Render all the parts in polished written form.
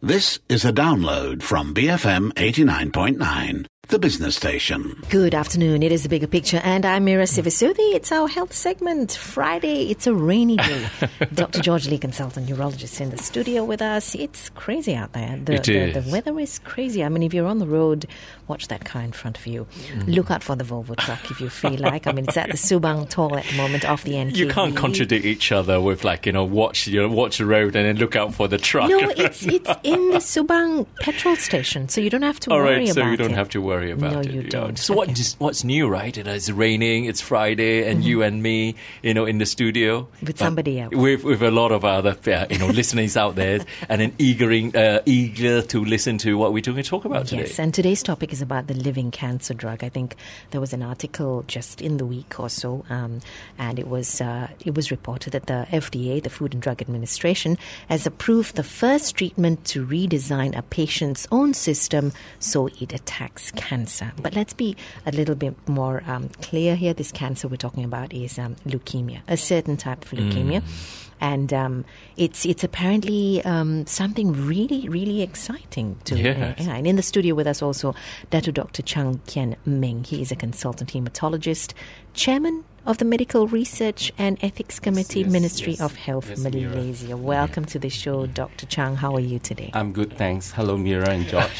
This is a download from BFM 89.9, the business station. Good afternoon. It is The Bigger Picture, and I'm Mira Sivasudi. It's our health segment. Friday, it's a rainy day. Dr. George Lee, consultant neurologist, in the studio with us. It's crazy out there. The weather is crazy. I mean, if you're on the road, watch that car in front of you. Look out for the Volvo truck if you feel like. I mean, it's at the Subang toll at the moment, off the NKV. You can't contradict each other with watch the road and then look out for the truck. No, it's in the Subang petrol station, so you don't have to worry about it. So you don't have to worry about it. No, you don't. So what's new, right? It's raining, it's Friday, and you and me, in the studio. With somebody else. With a lot of other, listeners out there, and then eager to listen to what we're going to talk about today. Yes, and today's topic is about the living cancer drug. I think there was an article just in the week or so, and it was reported that the FDA, the Food and Drug Administration, has approved the first treatment to redesign a patient's own system so it attacks cancer. But let's be a little bit more clear here. This cancer we're talking about is leukemia, a certain type of leukemia. And it's apparently something really, really exciting to and in the studio with us also, Dr. Chang Kian Meng. He is a consultant hematologist, chairman of the Medical Research and Ethics Committee, Ministry of Health, Malaysia. Welcome to the show, Dr. Chang. How are you today? I'm good, thanks. Hello, Mira and George.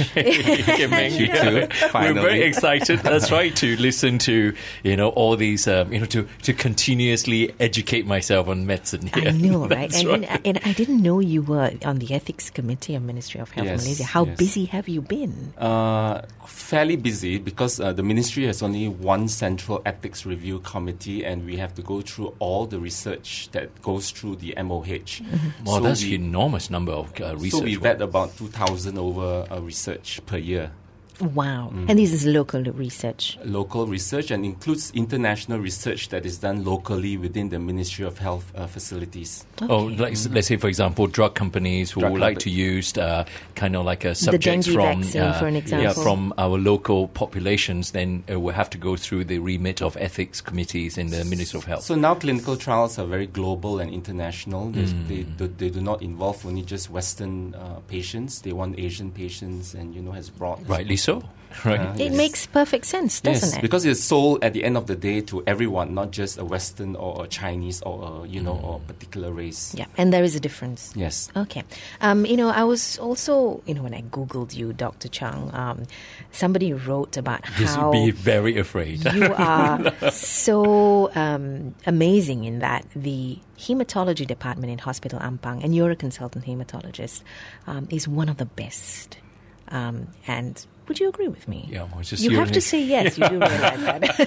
You too. We're very excited. That's right, to listen to all these to continuously educate myself on medicine here. I know, right? And I didn't know you were on the Ethics Committee of Ministry of Health, Malaysia. How busy have you been? Fairly busy, because the ministry has only one central ethics review committee, and we have to go through all the research that goes through the MOH. Well, so that's an enormous number of research. So we vet about 2,000 over research per year. Wow. And this is local research? Local research, and includes international research that is done locally within the Ministry of Health facilities. Okay. Oh, let's say, for example, drug companies who would like to use kind of like a subjects from vaccine, for an example. From our local populations, then we'll have to go through the remit of ethics committees in the Ministry of Health. So now clinical trials are very global and international. They do not involve only just Western patients. They want Asian patients, and has broad... Rightly so. Right. It makes perfect sense, doesn't it? Because it's sold at the end of the day to everyone, not just a Western or a Chinese or or a particular race. Yeah, and there is a difference. Yes. Okay. I was also, when I Googled you, Dr. Chang, somebody wrote about how... Be very afraid. You are so amazing in that the hematology department in Hospital Ampang, and you're a consultant hematologist, is one of the best. And would you agree with me? Yeah, you have to say yes. You do realize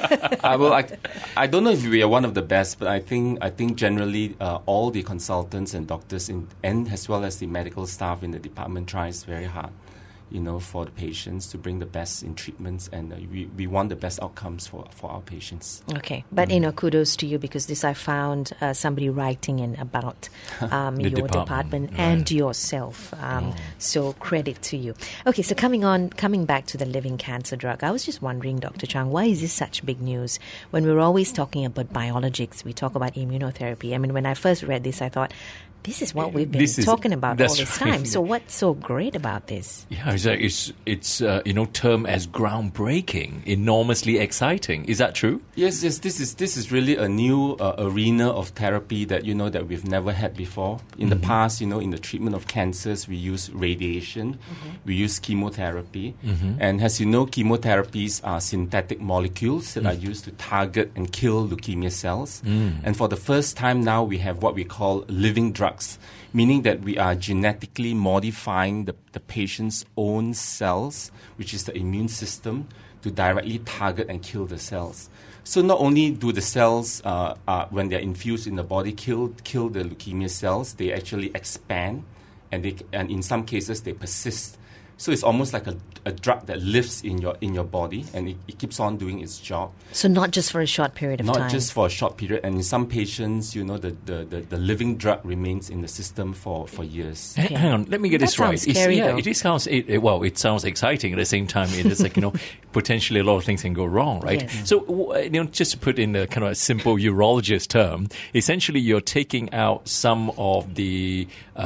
that. I don't know if we are one of the best, but I think generally all the consultants and doctors and as well as the medical staff in the department tries very hard, for the patients to bring the best in treatments, and we want the best outcomes for our patients. Okay, but kudos to you, because this I found somebody writing in about your department and yourself. So credit to you. Okay, so coming back to the living cancer drug, I was just wondering, Dr. Chang, why is this such big news when we're always talking about biologics? We talk about immunotherapy. I mean, when I first read this, I thought, this is what we've been talking about all this time. Right. So what's so great about this? Yeah, it's termed as groundbreaking, enormously exciting. Is that true? Yes. This is really a new arena of therapy that that we've never had before. In the past, in the treatment of cancers, we use radiation, we use chemotherapy, and as you know, chemotherapies are synthetic molecules that are used to target and kill leukemia cells. And for the first time now, we have what we call living drugs, meaning that we are genetically modifying the patient's own cells, which is the immune system, to directly target and kill the cells. So not only do the cells, when they're infused in the body, kill the leukemia cells, they actually expand, and in some cases they persist. So it's almost like a drug that lives in your body, and it keeps on doing its job. So not just for a short period of time. Not just for a short period, and in some patients, you know, the living drug remains in the system for years. Okay. Hang on, let me get That this right. sounds scary, though. It sounds exciting. At the same time, it is like, you know, potentially a lot of things can go wrong, right? Yes. So, you know, just to put in a kind of a simple urologist term, essentially you're taking out some of the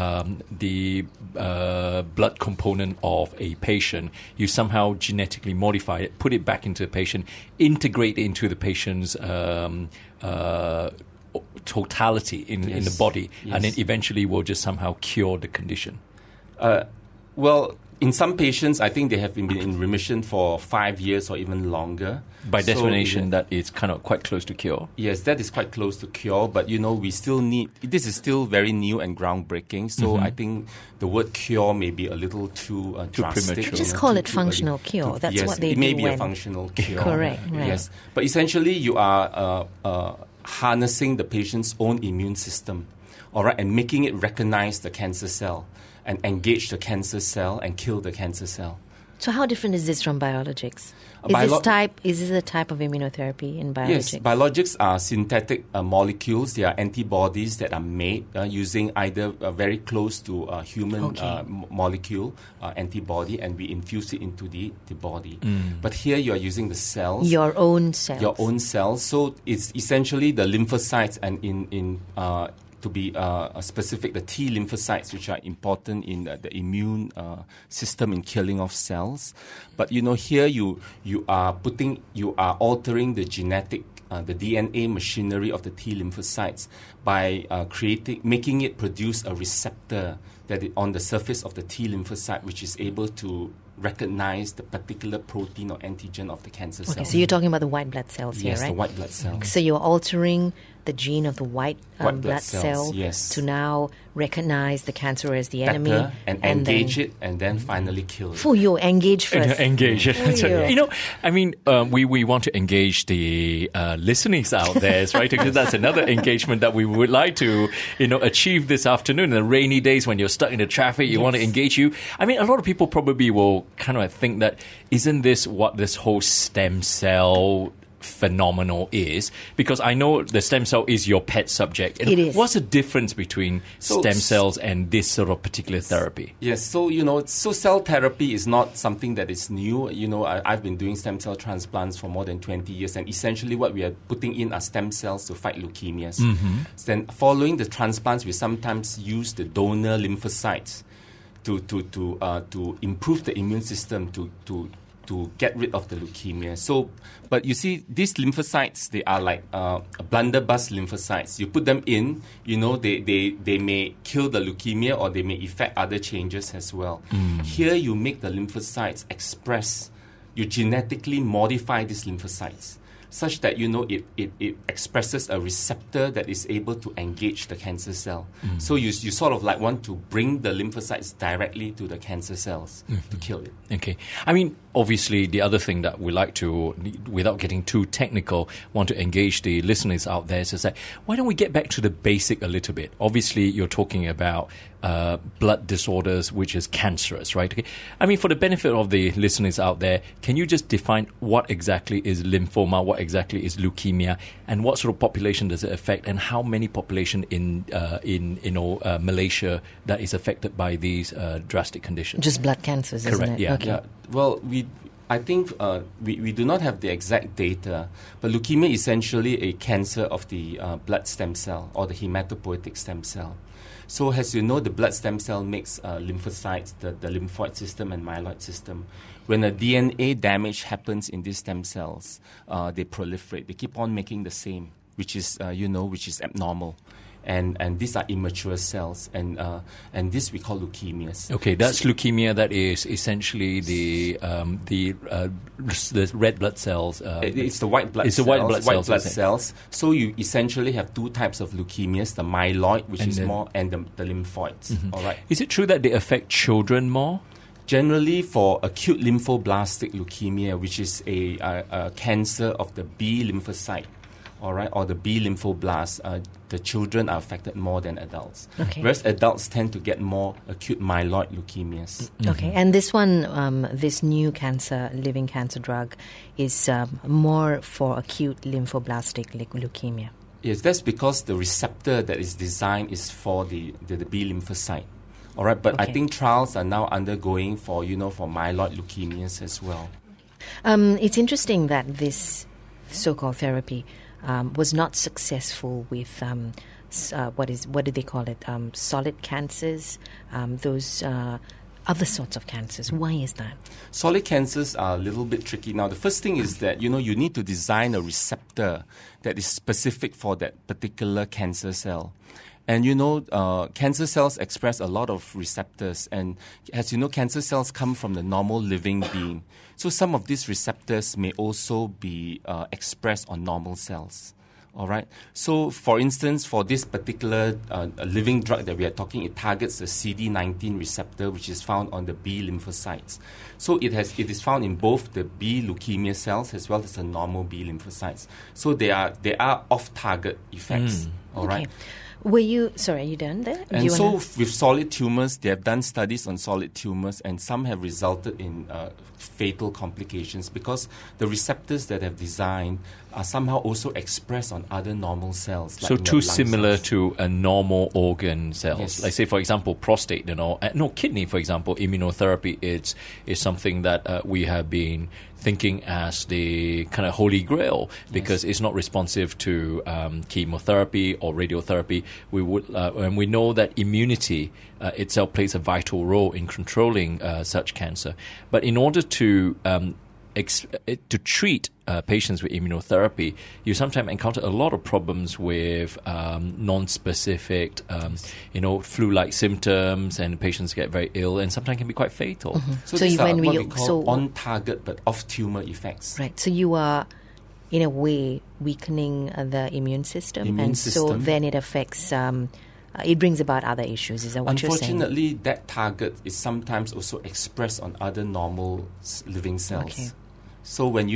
blood component of a patient. You somehow genetically modify it, put it back into the patient, integrate it into the patient's totality in the body, and then eventually will just somehow cure the condition. Well, in some patients, I think they have been in remission for 5 years or even longer. By definition, that is kind of quite close to cure. Yes, that is quite close to cure, but you know, we still need, this is still very new and groundbreaking, so I think the word cure may be a little too drastic. premature. Just call it functional cure. That's yes, what they it may do be when- a functional cure. Correct, right. Yes, but essentially you are harnessing the patient's own immune system, all right, and making it recognize the cancer cell and engage the cancer cell and kill the cancer cell. So how different is this from biologics? Is this a type of immunotherapy in biologics? Yes, biologics are synthetic molecules. They are antibodies that are made using either very close to a human molecule antibody, and we infuse it into the body. But here you are using the cells. Your own cells. Your own cells. So it's essentially the lymphocytes, and to be specific, the T lymphocytes, which are important in the immune system in killing off cells. But you know, here you are altering the genetic, the DNA machinery of the T lymphocytes by making it produce a receptor on the surface of the T lymphocyte, which is able to recognize the particular protein or antigen of the cancer cell. Okay, so you're talking about the white blood cells here, yes, right? the white blood cells. So you're altering the gene of the white blood cells, cell yes, to now recognize the cancer as the better, enemy and engage it, and then finally kill it. For you, engage first. Engage it. You know, I mean, we want to engage the listeners out there, right? Because that's another engagement that we would like to, you know, achieve this afternoon. In the rainy days when you're stuck in the traffic, you want to engage you. I mean, a lot of people probably will kind of think that, isn't this what this whole stem cell phenomenal is? Because I know the stem cell is your pet subject. It is. What's the difference between stem cells and this sort of particular therapy? Yes, so you know, cell therapy is not something that is new. You know, I've been doing stem cell transplants for more than 20 years, and essentially what we are putting in are stem cells to fight leukemias. Then following the transplants, we sometimes use the donor lymphocytes to improve the immune system to get rid of the leukemia. So, but you see, these lymphocytes, they are like blunderbuss lymphocytes. You put them in, you know, they may kill the leukemia, or they may effect other changes as well. Here you make the lymphocytes express, you genetically modify these lymphocytes such that, you know, it expresses a receptor that is able to engage the cancer cell. So you sort of like want to bring the lymphocytes directly to the cancer cells to kill it. Okay. I mean, obviously, the other thing that we like to, without getting too technical, want to engage the listeners out there is to say, why don't we get back to the basic a little bit? Obviously, you're talking about blood disorders, which is cancerous, right? Okay. I mean, for the benefit of the listeners out there, can you just define what exactly is lymphoma, what exactly is leukemia, and what sort of population does it affect, and how many population in Malaysia that is affected by these drastic conditions? Just blood cancers, Correct, isn't it? yeah. Okay. Yeah. Well, I think we do not have the exact data, but leukemia is essentially a cancer of the blood stem cell, or the hematopoietic stem cell. So as you know, the blood stem cell makes lymphocytes, the lymphoid system and myeloid system. When a DNA damage happens in these stem cells, they proliferate. They keep on making the same, which is abnormal. And these are immature cells, and this we call leukemias. Okay, that's leukemia. That is essentially the red blood cells. It's the white blood. It's cells, the white blood cells. So you essentially have two types of leukemias: the myeloid, which is more, and the lymphoids. All right. Is it true that they affect children more? Generally, for acute lymphoblastic leukemia, which is a cancer of the B lymphocyte, all right, or the B lymphoblasts, the children are affected more than adults. Okay. Whereas adults tend to get more acute myeloid leukemias. Okay, and this one, this new living cancer drug, is more for acute lymphoblastic leukemia. Yes, that's because the receptor that is designed is for the B lymphocyte. All right, but I Okay. think trials are now undergoing for myeloid leukemias as well. It's interesting that this so-called therapy was not successful with what do they call it? Solid cancers, those other sorts of cancers. Why is that? Solid cancers are a little bit tricky. Now, the first thing is that, you need to design a receptor that is specific for that particular cancer cell. And, cancer cells express a lot of receptors. And as you know, cancer cells come from the normal living being. So some of these receptors may also be expressed on normal cells. All right. So, for instance, for this particular living drug that we are talking, it targets the CD19 receptor, which is found on the B lymphocytes. So it is found in both the B leukemia cells as well as the normal B lymphocytes. So they are off-target effects. All right. Are you done there? And so with solid tumors, they have done studies on solid tumors, and some have resulted in fatal complications because the receptors that have designed are somehow also expressed on other normal cells. So like too lung similar cells. to a normal organ cells. Yes. Like say, for example, prostate, kidney, for example, immunotherapy is something that we have been thinking as the kind of holy grail because it's not responsive to chemotherapy or radiotherapy. And we know that immunity itself plays a vital role in controlling such cancer. But in order to treat patients with immunotherapy, you sometimes encounter a lot of problems with non-specific, flu-like symptoms, and patients get very ill and sometimes can be quite fatal. Mm-hmm. So these are what we call on-target but off-tumor effects. Right. So you are, in a way, weakening the immune system. So then it affects... it brings about other issues. Is that what you're saying? Unfortunately, that target is sometimes also expressed on other normal living cells. Okay. So the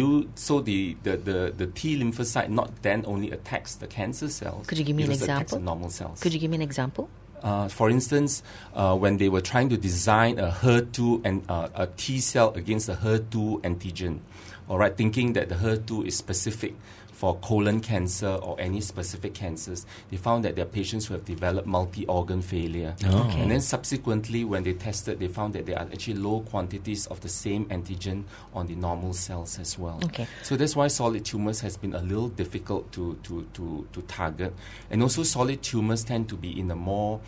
T lymphocyte not then only attacks the cancer cells. Could you give me an it also attacks example? the normal cells. Could you give me an example? For instance, when they were trying to design a HER2 and a T cell against a HER2 antigen, all right, thinking that the HER2 is specific for colon cancer or any specific cancers, they found that there are patients who have developed multi-organ failure. Oh. Okay. And then subsequently, when they tested, they found that there are actually low quantities of the same antigen on the normal cells as well. Okay. So that's why solid tumors has been a little difficult to target. And also solid tumors tend to be in a more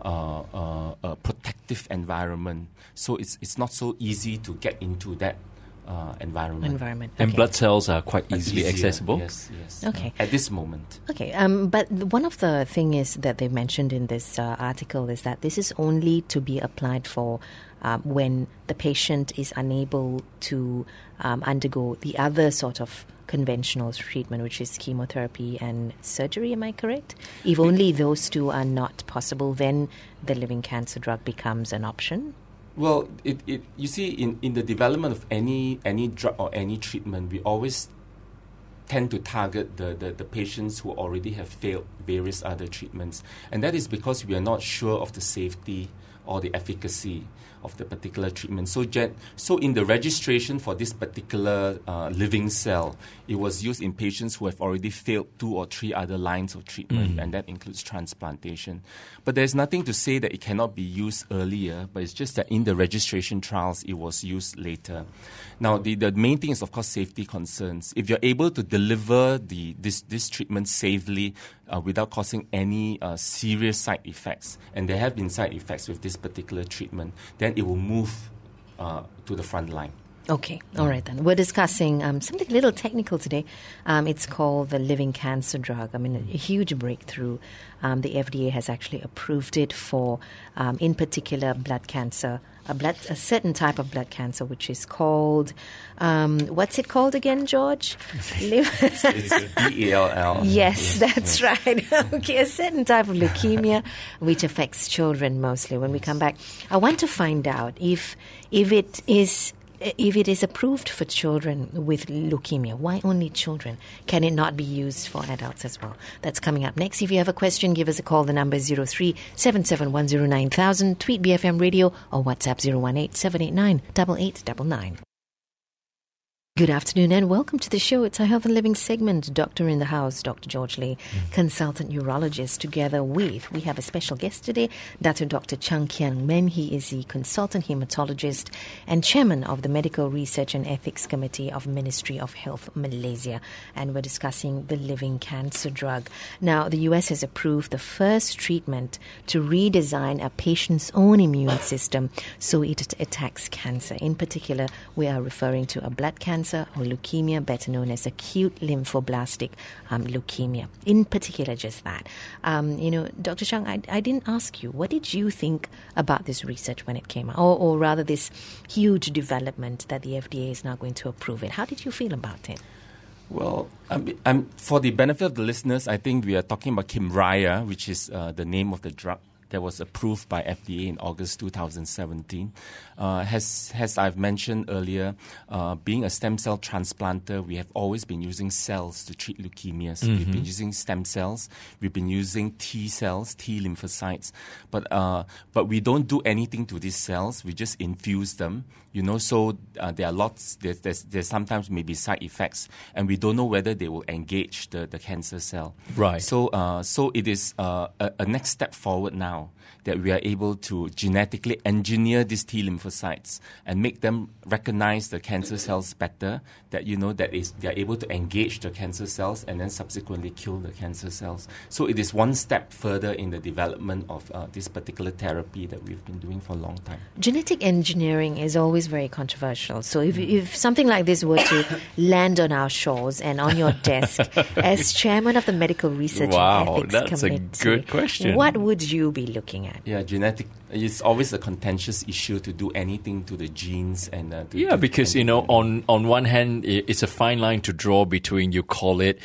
protective environment. So it's not so easy to get into that environment. And Okay. blood cells are quite easily Easier. accessible. Yes. Okay. At this moment. Okay, but one of the things that they mentioned in this article is that this is only to be applied for when the patient is unable to undergo the other sort of conventional treatment, which is chemotherapy and surgery. Am I correct? If only those two are not possible, then the living cancer drug becomes an option. Well, you see, in the development of any drug or any treatment, we always tend to target the patients who already have failed various other treatments. And that is because we are not sure of the safety or the efficacy of the particular treatment. So in the registration for this particular living cell, it was used in patients who have already failed 2 or 3 other lines of treatment, and that includes transplantation. But there's nothing to say that it cannot be used earlier, but it's just that in the registration trials, it was used later. Now, the main thing is, of course, safety concerns. If you're able to deliver this treatment safely without causing any serious side effects, and there have been side effects with this particular treatment, then it will move to the front line. Okay, all right then. We're discussing something a little technical today. It's called the living cancer drug. I mean, a huge breakthrough. The FDA has actually approved it for, in particular, blood cancer, a certain type of blood cancer, which is called, what's it called again, George? It's BALL. Yes, that's right. Okay, a certain type of leukemia, which affects children mostly. When we come back, I want to find out if it is if it is approved for children with leukemia, why only children? Can it not be used for adults as well? That's coming up next. If you have a question, give us a call. The number is 03-77109000, tweet BFM Radio, or WhatsApp 018-789-8899. Good afternoon and welcome to the show. It's our Health and Living segment. Doctor in the house, Dr. George Lee, consultant urologist. Together we have a special guest today, Dr. Chang Kiang Men. He is the consultant hematologist and chairman of the Medical Research and Ethics Committee of Ministry of Health Malaysia. And we're discussing the living cancer drug. Now, the US has approved the first treatment to redesign a patient's own immune system so it attacks cancer. In particular, we are referring to a blood cancer or leukemia, better known as acute lymphoblastic leukemia. In particular, just that. Dr. Chang, I didn't ask you, what did you think about this research when it came out? Or rather, this huge development that the FDA is now going to approve it. How did you feel about it? Well, for the benefit of the listeners, I think we are talking about Kymriah, which is the name of the drug that was approved by FDA in August 2017. As I've mentioned earlier, being a stem cell transplanter, we have always been using cells to treat leukemias. Mm-hmm. We've been using stem cells. We've been using T cells, T lymphocytes. But we don't do anything to these cells. We just infuse them. So there are lots. There's sometimes maybe side effects, and we don't know whether they will engage the cancer cell. Right. So it is a next step forward now that we are able to genetically engineer these T lymphocytes and make them recognize the cancer cells better. That they are able to engage the cancer cells and then subsequently kill the cancer cells. So it is one step further in the development of this particular therapy that we've been doing for a long time. Genetic engineering is always very controversial. So if something like this were to land on our shores and on your desk, as chairman of the Medical Research and Ethics that's Committee, a good question. What would you be looking at? Yeah, genetic. It's always a contentious issue to do anything to the genes and because on one hand it's a fine line to draw between, you call it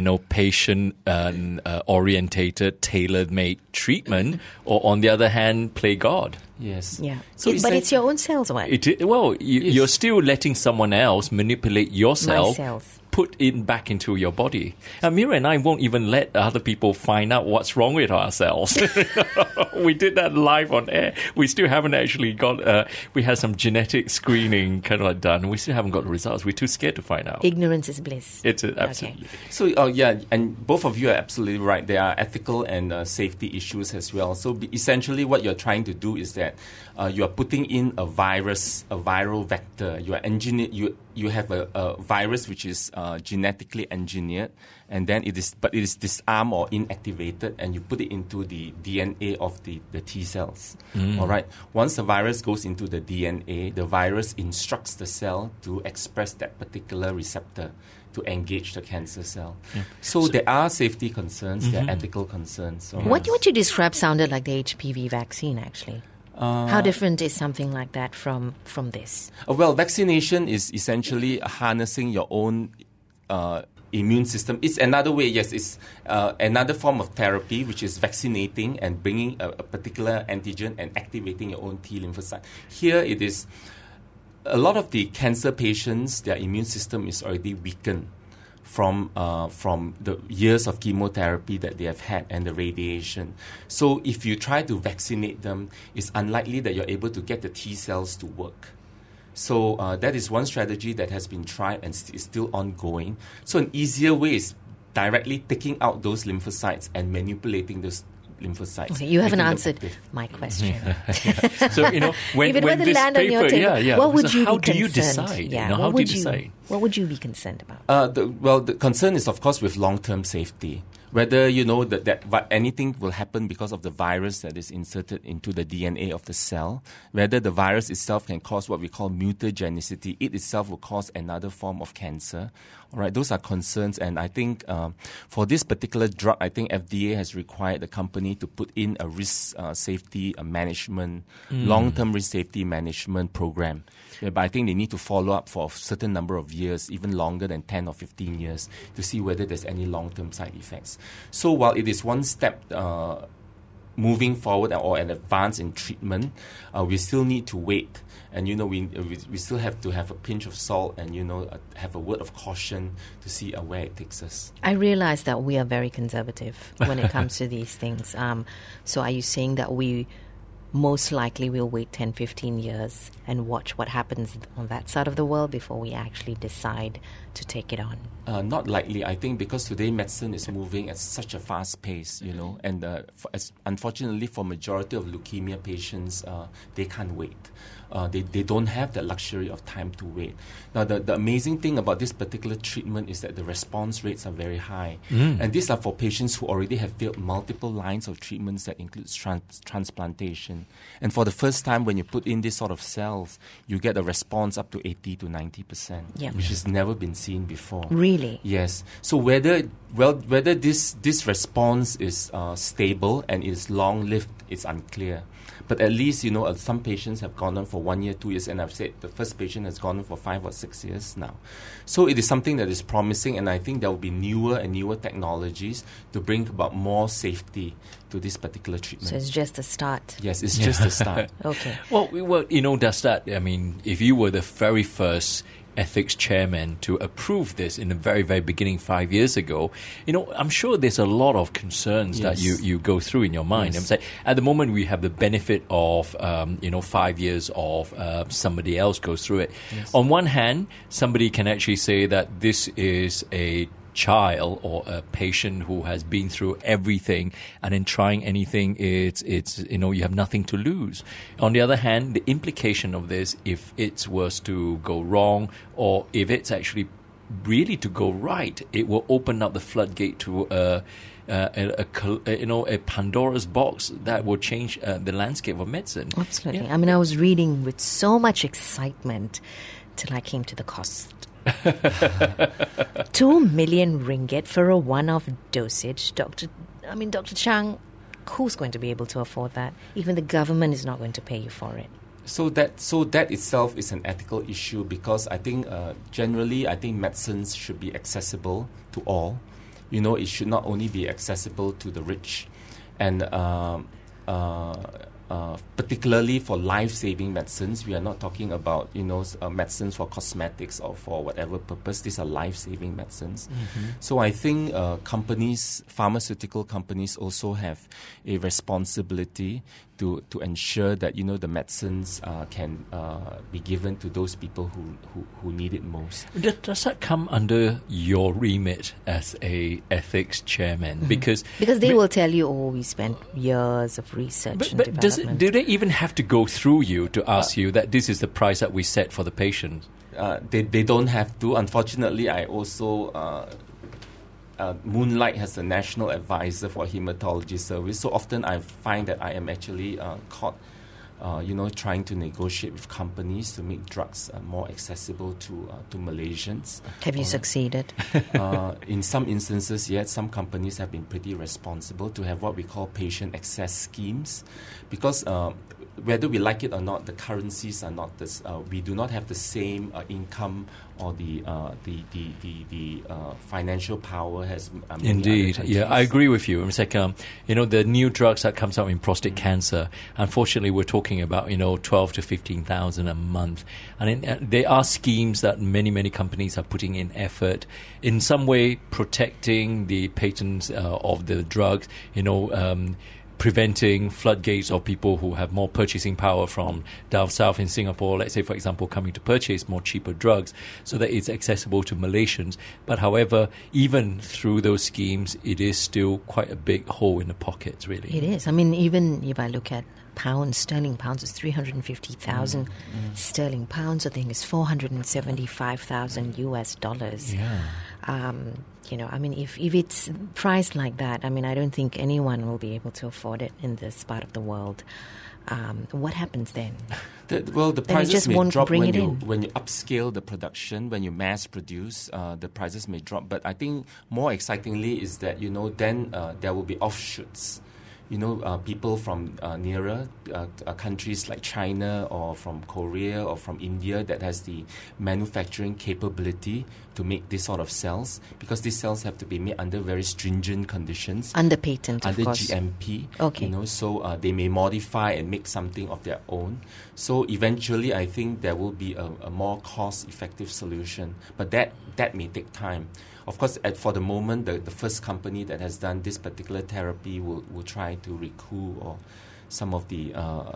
patient orientated tailor-made treatment, or on the other hand play God. Yes. Yeah. But it's your own cells, right? You're still letting someone else manipulate your cell. My cells. Put it back into your body. Mira and I won't even let other people find out what's wrong with ourselves. We did that live on air. We still haven't actually got, we had some genetic screening kind of done. We still haven't got the results. We're too scared to find out. Ignorance is bliss. It's absolutely. Okay. So, and both of you are absolutely right. There are ethical and safety issues as well. So essentially what you're trying to do is that you are putting in a viral vector. You are you have a virus which is genetically engineered, and then it is disarmed or inactivated, and you put it into the DNA of the T cells. All right. Once the virus goes into the DNA, the virus instructs the cell to express that particular receptor to engage the cancer cell. Yeah. So there are safety concerns, there are ethical concerns. So what you described sounded like the HPV vaccine, actually. How different is something like that from this? Well, vaccination is essentially harnessing your own immune system. It's another way, yes, it's another form of therapy, which is vaccinating and bringing a particular antigen and activating your own T lymphocyte. Here it is, a lot of the cancer patients, their immune system is already weakened from the years of chemotherapy that they have had and the radiation. So if you try to vaccinate them, it's unlikely that you're able to get the T cells to work. So that is one strategy that has been tried and is still ongoing. So an easier way is directly taking out those lymphocytes and manipulating those lymphocytes. Okay, you haven't answered my question. So, when if it were to this land on your table, what would you be concerned? How do you decide? Yeah, how do you decide? What would you be concerned about? The concern is, of course, with long-term safety. Whether that anything will happen because of the virus that is inserted into the DNA of the cell, whether the virus itself can cause what we call mutagenicity, it itself will cause another form of cancer. All right, those are concerns, and I think for this particular drug, I think FDA has required the company to put in a risk safety management, long-term risk safety management program. Yeah, but I think they need to follow up for a certain number of years, even longer than 10 or 15 years, to see whether there's any long-term side effects. So while it is one step moving forward or an advance in treatment, we still need to wait. And, we still have to have a pinch of salt and, have a word of caution to see where it takes us. I realize that we are very conservative when it comes to these things. So are you saying that we most likely will wait 10, 15 years and watch what happens on that side of the world before we actually decide to take it on? Not likely, I think, because today medicine is moving at such a fast pace, and unfortunately for majority of leukemia patients, they can't wait. They don't have the luxury of time to wait. Now, the amazing thing about this particular treatment is that the response rates are very high. And these are for patients who already have failed multiple lines of treatments that includes transplantation. And for the first time, when you put in this sort of cells, you get a response up to 80 to 90%, which has never been seen before. Really? Yes. So whether this response is stable and is long-lived, it's unclear. But at least, some patients have gone on for 1 year, 2 years, and I've said the first patient has gone on for 5 or 6 years now. So it is something that is promising, and I think there will be newer and newer technologies to bring about more safety to this particular treatment. So it's just a start. Yes, it's just a start. Okay. Well, Dastat, I mean, if you were the very first ethics chairman to approve this in the very, very beginning 5 years ago, I'm sure there's a lot of concerns that you go through in your mind. Yes. I'm saying at the moment we have the benefit of 5 years of somebody else goes through it. Yes. On one hand, somebody can actually say that this is a child or a patient who has been through everything, and in trying anything, it's you have nothing to lose. On the other hand, the implication of this, if it was to go wrong, or if it's actually really to go right, it will open up the floodgate to a Pandora's box that will change the landscape of medicine. Absolutely. Yeah. I mean, I was reading with so much excitement till I came to the cost. 2 million ringgit for a one-off dosage. Dr. Chang, who's going to be able to afford that? Even the government is not going to pay you for it. So that itself is an ethical issue, because I think generally medicines should be accessible to all. It should not only be accessible to the rich, and particularly for life-saving medicines. We are not talking about medicines for cosmetics or for whatever purpose. These are life-saving medicines. So I think pharmaceutical companies also have a responsibility to ensure that the medicines can be given to those people who need it most. Does that come under your remit as a ethics chairman? Because they will tell you, we spent years of research and development. Do they even have to go through you to ask you that this is the price that we set for the patient? They don't have to. Unfortunately, I also Moonlight has a national advisor for hematology service. So often I find that I am actually caught, trying to negotiate with companies to make drugs more accessible to Malaysians. Have you succeeded? In some instances, yes. Some companies have been pretty responsible to have what we call patient access schemes, because whether we like it or not, the currencies are not this. We do not have the same income or the financial power has. Indeed, I agree with you. It's like the new drugs that comes out in prostate cancer. Unfortunately, we're talking about 12 to 15,000 a month, and there are schemes that many companies are putting in effort in some way protecting the patents of the drugs. Preventing floodgates of people who have more purchasing power from down south in Singapore, let's say, for example, coming to purchase more cheaper drugs so that it's accessible to Malaysians. But however, even through those schemes, it is still quite a big hole in the pockets, really. It is. I mean, even if I look at sterling pounds is 350,000 sterling pounds. I think it's 475,000 US dollars. Yeah. If it's priced like that, I don't think anyone will be able to afford it in this part of the world. What happens then? The prices may drop when you upscale the production, when you mass produce, the prices may drop. But I think more excitingly is that, then there will be offshoots. people from nearer countries like China or from Korea or from India that has the manufacturing capability to make this sort of cells, because these cells have to be made under very stringent conditions. Under patent, under of course. GMP. Okay. So they may modify and make something of their own. So eventually, I think there will be a more cost-effective solution. But that may take time. Of course, for the moment, the first company that has done this particular therapy will try to recoup or some of the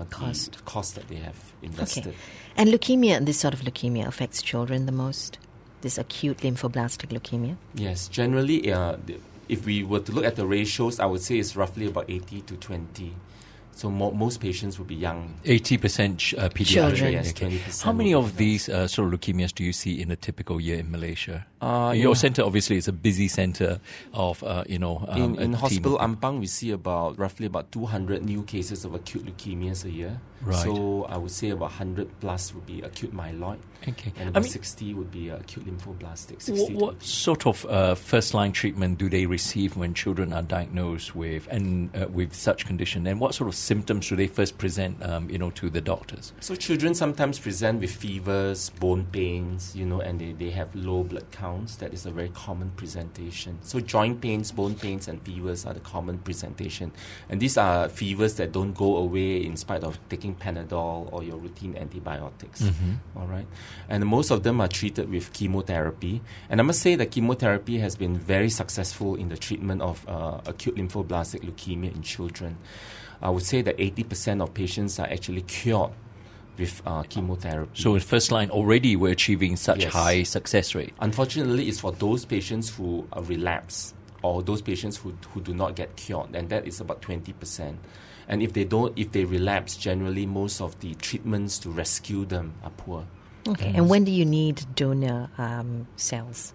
cost that they have invested. Okay. And leukemia, this sort of leukemia affects children the most? This acute lymphoblastic leukemia? Yes, generally, if we were to look at the ratios, I would say it's roughly about 80 to 20. So most patients will be young. 80% pediatric. Children. Yes, Okay. 20%. How many will be of these sort of leukemias do you see in a typical year in Malaysia? Your center obviously is a busy center of, in a Hospital team of- Ampang, we see roughly about 200 new cases of acute leukemias a year. Right. So I would say about 100 plus would be acute myeloid. Okay. And about 60 would be acute lymphoblastic. 60 to What sort of first-line treatment do they receive when children are diagnosed with such condition? And what sort of symptoms do they first present, to the doctors? So children sometimes present with fevers, bone pains, and they have low blood counts. That is a very common presentation. So joint pains, bone pains, and fevers are the common presentation. And these are fevers that don't go away in spite of taking Panadol or your routine antibiotics. All right. And most of them are treated with chemotherapy. And I must say that chemotherapy has been very successful in the treatment of acute lymphoblastic leukemia in children. I would say that 80% of patients are actually cured with chemotherapy. So in first line already we're achieving such Yes. high success rate. Unfortunately, it's for those patients who relapse or those patients who do not get cured, and that is about 20%. And if they relapse, generally most of the treatments to rescue them are poor. Okay. And when do you need donor cells?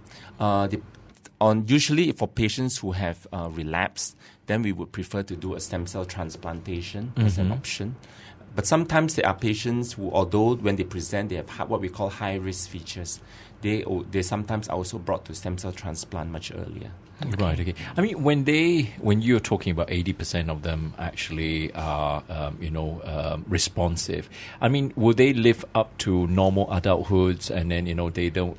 Usually for patients who have relapsed, then we would prefer to do a stem cell transplantation as an option. But sometimes there are patients who, although when they present, they have what we call high-risk features, they sometimes are also brought to stem cell transplant much earlier. Right. Okay. I mean, when you're talking about 80% of them actually are, responsive. I mean, will they live up to normal adulthoods, and then they don't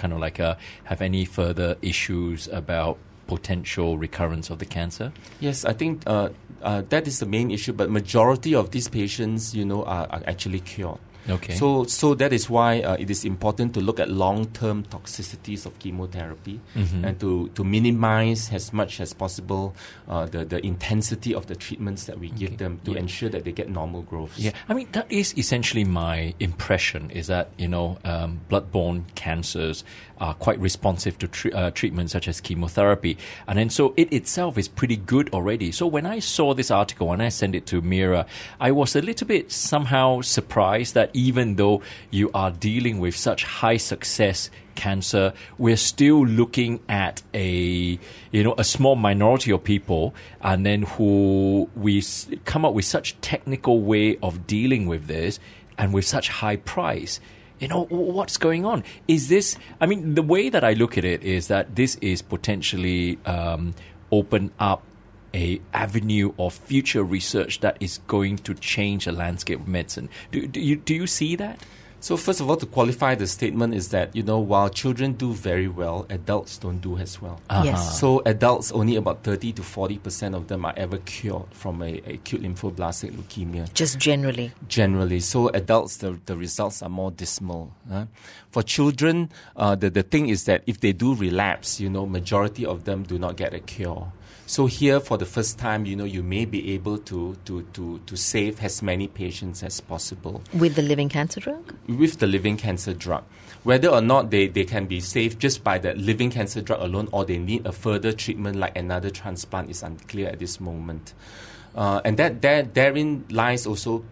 have any further issues about potential recurrence of the cancer? Yes, I think that is the main issue. But majority of these patients, are actually cured. Okay. So that is why it is important to look at long-term toxicities of chemotherapy and to minimize as much as possible the intensity of the treatments that we give them to ensure that they get normal growth. Yeah, I mean, that is essentially my impression, is that, blood-borne cancers are quite responsive to treatments such as chemotherapy. And then so it itself is pretty good already. So when I saw this article, when I sent it to Mira, I was a little bit somehow surprised that even though you are dealing with such high success cancer, we're still looking at a small minority of people, and then who we come up with such technical way of dealing with this and with such high price. What's going on? Is this, I mean, the way that I look at it is that this is potentially open up a avenue of future research that is going to change the landscape of medicine. Do you see that? So first of all, to qualify the statement is that, while children do very well, adults don't do as well. Yes. So adults, only about 30 to 40% of them are ever cured from a acute lymphoblastic leukemia. Just generally. Generally. So adults, the results are more dismal. For children, the thing is that if they do relapse, majority of them do not get a cure. So here, for the first time, you may be able to save as many patients as possible. With the living cancer drug? With the living cancer drug. Whether or not they can be saved just by the living cancer drug alone, or they need a further treatment like another transplant, is unclear at this moment. And therein lies also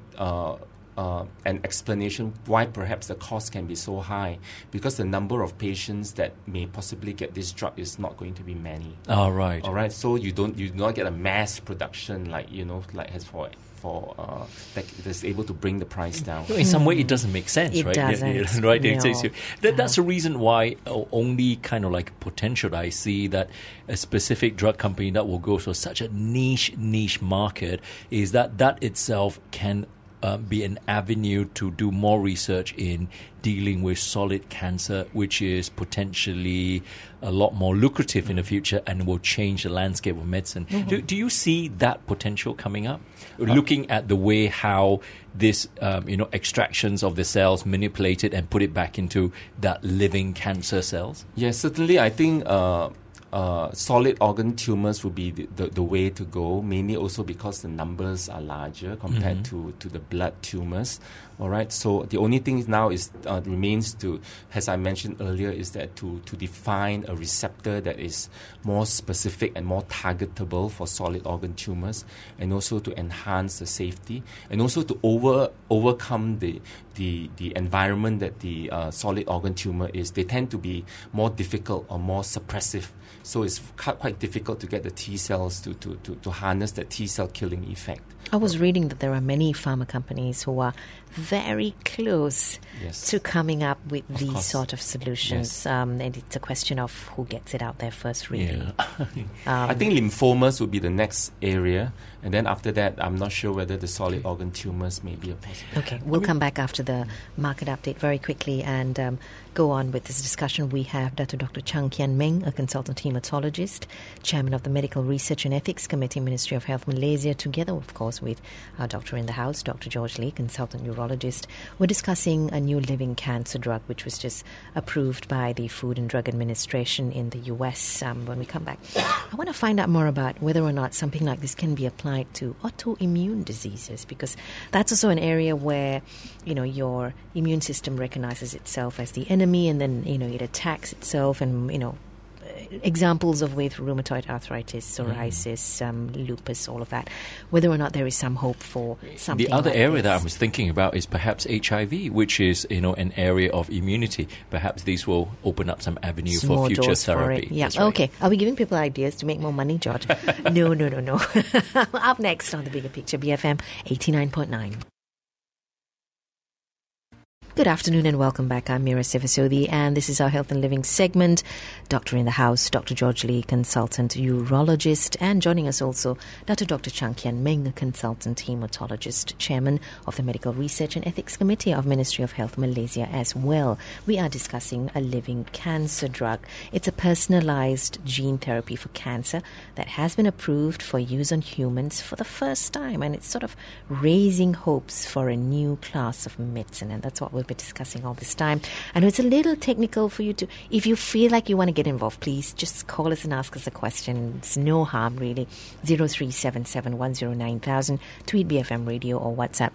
an explanation why perhaps the cost can be so high, because the number of patients that may possibly get this drug is not going to be many. All right. So you do not get a mass production like as that's able to bring the price down. In some way, it doesn't make sense, It right? doesn't. Right? No. That's the reason why only kind of like potential I see that a specific drug company that will go for such a niche market is that itself can be an avenue to do more research in dealing with solid cancer, which is potentially a lot more lucrative in the future and will change the landscape of medicine. Do you see that potential coming up? Looking at the way how this, extractions of the cells manipulated and put it back into that living cancer cells? Yes, certainly. I think solid organ tumors would be the way to go, mainly also because the numbers are larger compared to the blood tumors. All right. So the only thing now is remains to, as I mentioned earlier, is that to define a receptor that is more specific and more targetable for solid organ tumors, and also to enhance the safety, and also to overcome the environment that the solid organ tumor is. They tend to be more difficult or more suppressive. So it's quite difficult to get the T cells to harness that T cell killing effect. I was reading that there are many pharma companies who are very close to coming up with these course. sort of solutions. Yes. And it's a question of who gets it out there first, really. Yeah. I think lymphomas would be the next area. And then after that, I'm not sure whether the solid organ tumors may be a possibility. Okay, we'll come back after the market update very quickly and go on with this discussion. We have Dr. Chang Kian Meng, a consultant hematologist, chairman of the Medical Research and Ethics Committee, Ministry of Health Malaysia, together, of course, with our doctor in the house, Dr. George Lee, consultant urologist. We're discussing a new living cancer drug, which was just approved by the Food and Drug Administration in the US. When we come back, I want to find out more about whether or not something like this can be applied to autoimmune diseases, because that's also an area where, your immune system recognizes itself as the enemy, and then, it attacks itself, and, examples of with rheumatoid arthritis, psoriasis, lupus, all of that, whether or not there is some hope for something The other like area this. that I was thinking about is perhaps HIV, which is, an area of immunity. Perhaps these will open up some avenue Some for more future doors for therapy. it. Yeah. That's right. Okay. Are we giving people ideas to make more money, George? No. Up next on The Bigger Picture, BFM 89.9. Good afternoon and welcome back. I'm Mira Sivasodi and this is our Health and Living segment. Doctor in the house, Dr. George Lee, consultant urologist, and joining us also Dr. Chang Kian Meng, a consultant hematologist, chairman of the Medical Research and Ethics Committee of Ministry of Health Malaysia as well. We are discussing a living cancer drug. It's a personalized gene therapy for cancer that has been approved for use on humans for the first time, and it's sort of raising hopes for a new class of medicine, and that's what we'll be discussing all this time. I know it's a little technical for you to, if you feel like you want to get involved, please just call us and ask us a question. It's no harm, really. 0377109000, tweet BFM Radio, or WhatsApp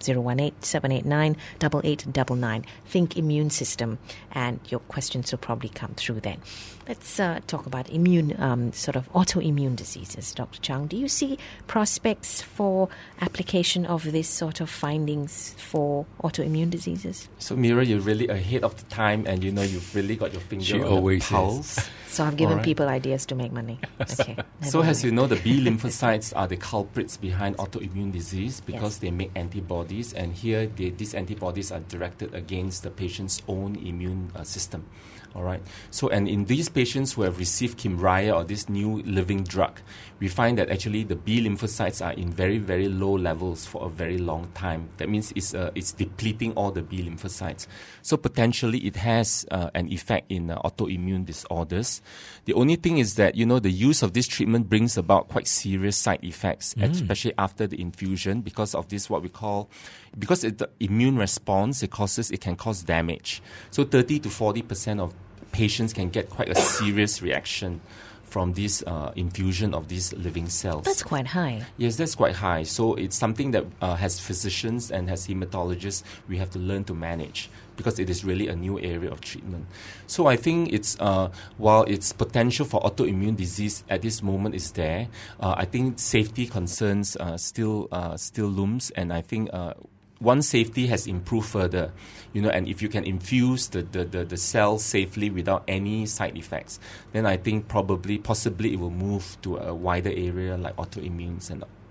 018-789-8899. Think immune system, and your questions will probably come through then. Let's talk about sort of autoimmune diseases. Dr. Chang, do you see prospects for application of this sort of findings for autoimmune diseases? So, Mira, you're really ahead of the time, and you've really got your finger on the pulse. So I've given All right. people ideas to make money. Okay. So as you know, the B lymphocytes are the culprits behind autoimmune disease because they make antibodies, and here these antibodies are directed against the patient's own immune system. All right. So, and in these patients who have received Kymriah or this new living drug, we find that actually the B lymphocytes are in very, very low levels for a very long time. That means it's depleting all the B lymphocytes. So potentially it has an effect in autoimmune disorders. The only thing is that, the use of this treatment brings about quite serious side effects, especially after the infusion, because of this, because the immune response, it can cause damage. So 30 to 40% of patients can get quite a serious reaction from this infusion of these living cells. That's quite high. Yes, that's quite high. So it's something that as physicians and as hematologists, we have to learn to manage, because it is really a new area of treatment. So I think it's while its potential for autoimmune disease at this moment is there, I think safety concerns still looms, and I think once safety has improved further, and if you can infuse the cells safely without any side effects, then I think possibly it will move to a wider area like autoimmunes and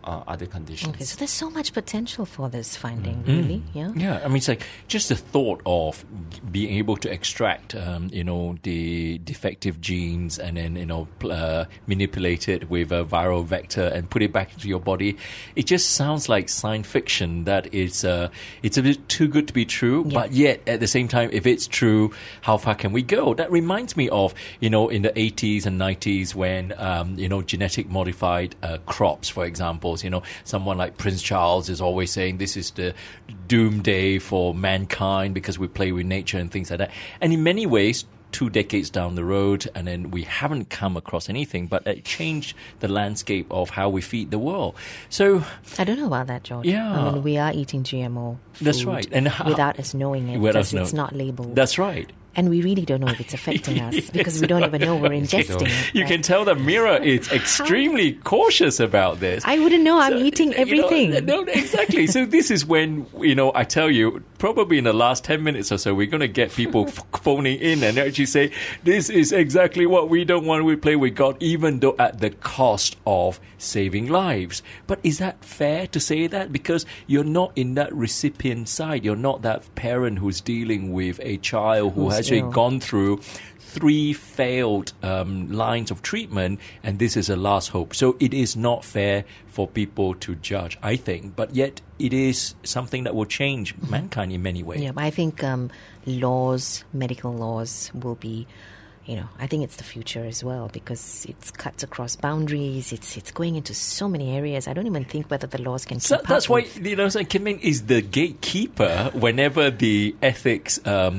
other conditions. Okay, so there's so much potential for this finding, really. Yeah. Yeah, I mean, it's like just the thought of being able to extract, the defective genes and then, manipulate it with a viral vector and put it back into your body. It just sounds like science fiction that it's a bit too good to be true, but yet at the same time, if it's true, how far can we go? That reminds me of, in the 80s and 90s when, genetic modified crops, for example. Someone like Prince Charles is always saying this is the doomsday for mankind because we play with nature and things like that. And in many ways, 2 decades down the road, and then we haven't come across anything, but it changed the landscape of how we feed the world. So I don't know about that, George. Yeah. I mean, we are eating GMO food that's right. And without us knowing it because it's not labeled. That's right. And we really don't know if it's affecting us because we don't even know we're ingesting it. You can tell that Mira is extremely cautious about this. I wouldn't know. I'm eating everything. No, exactly. So this is when, I tell you, probably in the last 10 minutes or so, we're going to get people phoning in and actually say, this is exactly what we don't want. We play with God, even though at the cost of saving lives. But is that fair to say that? Because you're not in that recipient side. You're not that parent who's dealing with a child who has actually gone through 3 failed lines of treatment, and this is a last hope. So it is not fair for people to judge, I think. But yet it is something that will change mankind in many ways. Yeah, I think medical laws will be, I think it's the future as well because it cuts across boundaries. It's going into so many areas. I don't even think whether the laws can keep up. That's why Kim Ming is the gatekeeper whenever the ethics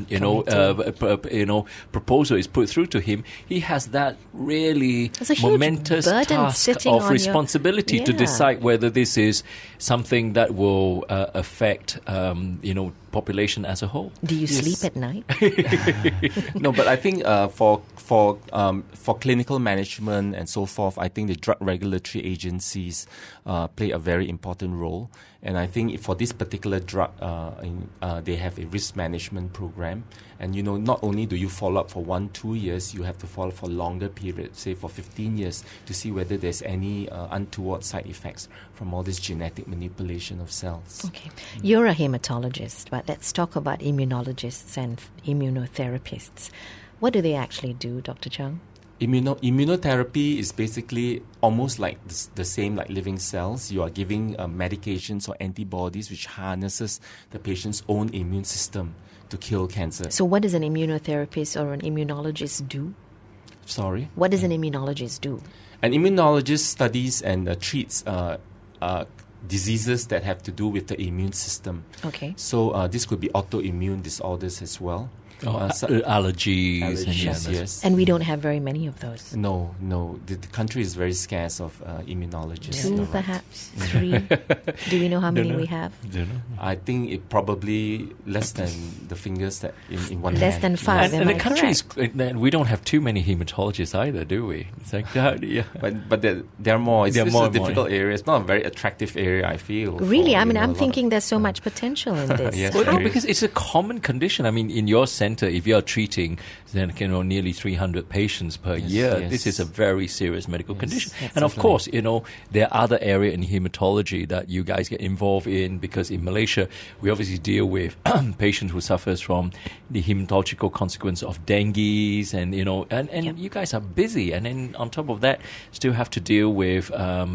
proposal is put through to him. He has that really momentous task of responsibility to decide whether this is something that will affect population as a whole. Do you sleep at night? No, but I think for clinical management and so forth, I think the drug regulatory agencies play a very important role. And I think for this particular drug, they have a risk management program. And, not only do you follow up for 1-2 years, you have to follow for longer periods, say for 15 years, to see whether there's any untoward side effects from all this genetic manipulation of cells. Okay. You're a hematologist, but let's talk about immunologists and immunotherapists. What do they actually do, Dr. Chung? Immunotherapy is basically almost like the same like living cells. You are giving medications or antibodies which harnesses the patient's own immune system to kill cancer. So what does an immunotherapist or an immunologist do? Sorry? What does an immunologist do? An immunologist studies and treats diseases that have to do with the immune system. Okay. So this could be autoimmune disorders as well. Allergies. Yes. And we don't have very many of those. No. The country is very scarce of immunologists. 2, perhaps 3. Do we know how many we have? I think it probably less than the fingers that in one hand. Less than 5. And the country is, we don't have too many hematologists either, do we? It's like, But there are more. It's a difficult area. It's not a very attractive area, I feel. Really? I'm thinking there's so much potential in this. Yes, because it's a common condition. I mean, in your center, if you're treating nearly 300 patients per year, yes. This is a very serious medical condition. And of definitely. course, there are other areas in hematology that you guys get involved in, because in Malaysia, we obviously deal with patients who suffers from the hematological consequence of dengue, and you guys are busy. And then on top of that, still have to deal with,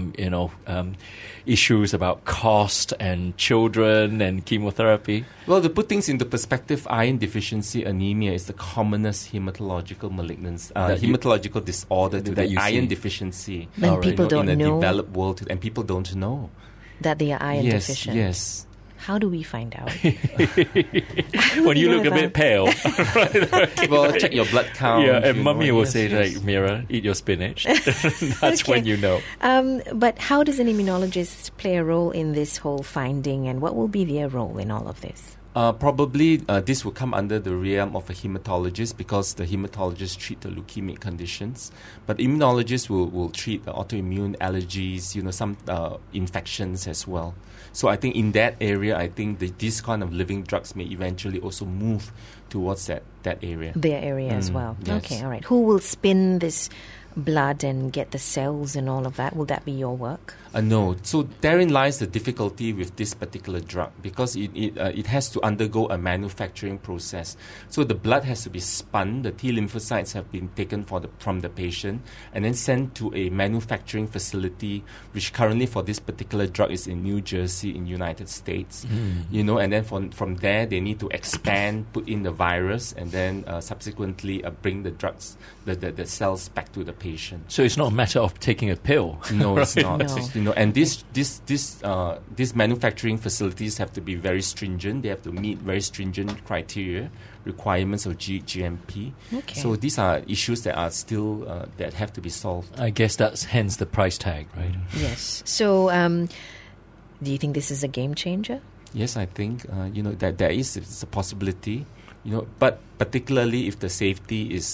issues about cost and children and chemotherapy. Well, to put things into perspective, iron deficiency anemia is the commonest hematological malignancy, hematological disorder to the iron deficiency. And people don't in the know developed world, and people don't know that they are iron deficient. Yes. How do we find out? When you look a bit pale. Well, check your blood count. Yeah, and Mummy will say, like, Mira, eat your spinach. That's when you know. But how does an immunologist play a role in this whole finding, and what will be their role in all of this? Probably this will come under the realm of a hematologist, because the hematologists treat the leukemic conditions. But immunologists will treat autoimmune allergies, some infections as well. So I think in that area, I think these kind of living drugs may eventually also move towards that area. Their area as well. Yes. Okay, all right. Who will spin this blood and get the cells and all of that? Will that be your work? No. So therein lies the difficulty with this particular drug, because it has to undergo a manufacturing process. So the blood has to be spun. The T lymphocytes have been taken from the patient and then sent to a manufacturing facility, which currently for this particular drug is in New Jersey in United States. And then from there they need to expand, put in the virus, and then subsequently bring the drugs, the cells back to the patient. So it's not a matter of taking a pill. No, it's not. No. And these manufacturing facilities have to be very stringent. They have to meet very stringent criteria, requirements of GMP. Okay. So these are issues that are still that have to be solved. I guess that's hence the price tag, right? Yes. So, do you think this is a game changer? Yes, I think that there is a possibility. But particularly if the safety is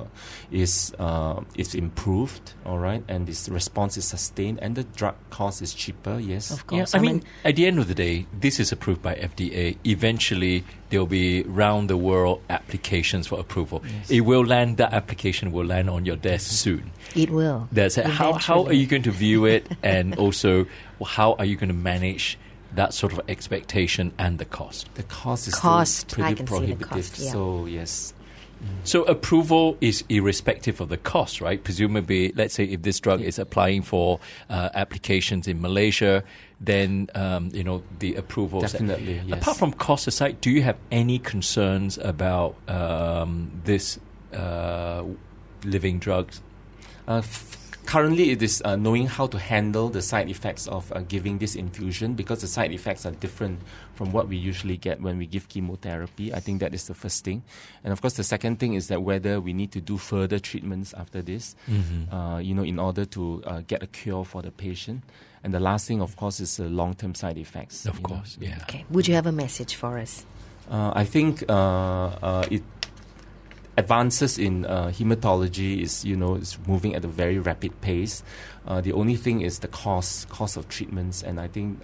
improved, all right, and this response is sustained, and the drug cost is cheaper. Yes, of course. Yeah, I mean, at the end of the day, this is approved by FDA. Eventually, there will be round-the-world applications for approval. Yes. That application will land on your desk soon. It will. That's it. How are you going to view it, and also how are you going to manage that sort of expectation and the cost? The cost is still pretty I can prohibitive. See the cost, yeah. So, yes. So approval is irrespective of the cost, right? Presumably, let's say if this drug is applying for applications in Malaysia, then, the approval... Definitely, yes. Apart from cost aside, do you have any concerns about this living drugs? Currently, it is knowing how to handle the side effects of giving this infusion, because the side effects are different from what we usually get when we give chemotherapy. I think that is the first thing. And of course, the second thing is that whether we need to do further treatments after this, in order to get a cure for the patient. And the last thing, of course, is the long-term side effects. Of course, yeah. Okay. Would you have a message for us? I think advances in hematology is moving at a very rapid pace. The only thing is the cost of treatments, and I think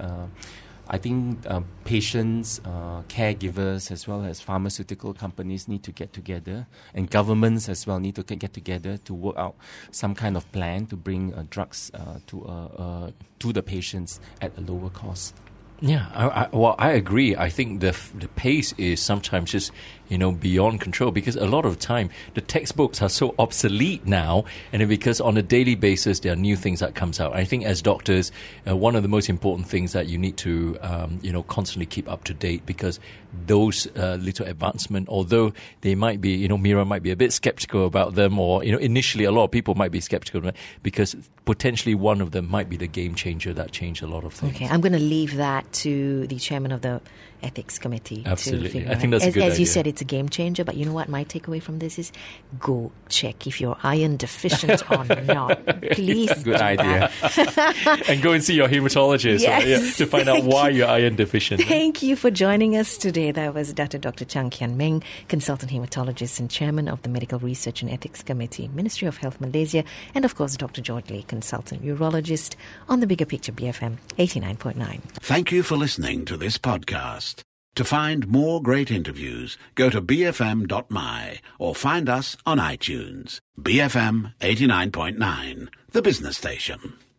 patients, caregivers, as well as pharmaceutical companies need to get together, and governments as well need to get together to work out some kind of plan to bring drugs to the patients at a lower cost. Yeah, I agree. I think the pace is sometimes just beyond control, because a lot of time the textbooks are so obsolete now, and because on a daily basis there are new things that comes out. I think as doctors, one of the most important things that you need to constantly keep up to date, because those little advancement, although they might be, Mira might be a bit skeptical about them, or initially a lot of people might be skeptical, because potentially one of them might be the game changer that changed a lot of things. Okay, I'm going to leave that to the chairman of the ethics committee. Absolutely. To I think that's a good idea. As you said, it's a game changer, but you know what my takeaway from this is? Go check if you're iron deficient or not. Please. Good idea. And go and see your hematologist to find out why you're iron deficient. Thank you for joining us today. That was Dr. Chang Kian Meng, consultant hematologist and chairman of the Medical Research and Ethics Committee, Ministry of Health Malaysia, and of course Dr. George Lee, consultant urologist on the Bigger Picture BFM 89.9. Thank you for listening to this podcast. To find more great interviews, go to bfm.my or find us on iTunes. BFM 89.9, the business station.